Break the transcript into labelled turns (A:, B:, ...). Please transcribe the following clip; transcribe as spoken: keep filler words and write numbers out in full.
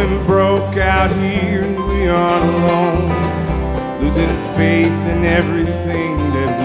A: going broke out here and we aren't alone, losing faith in everything that we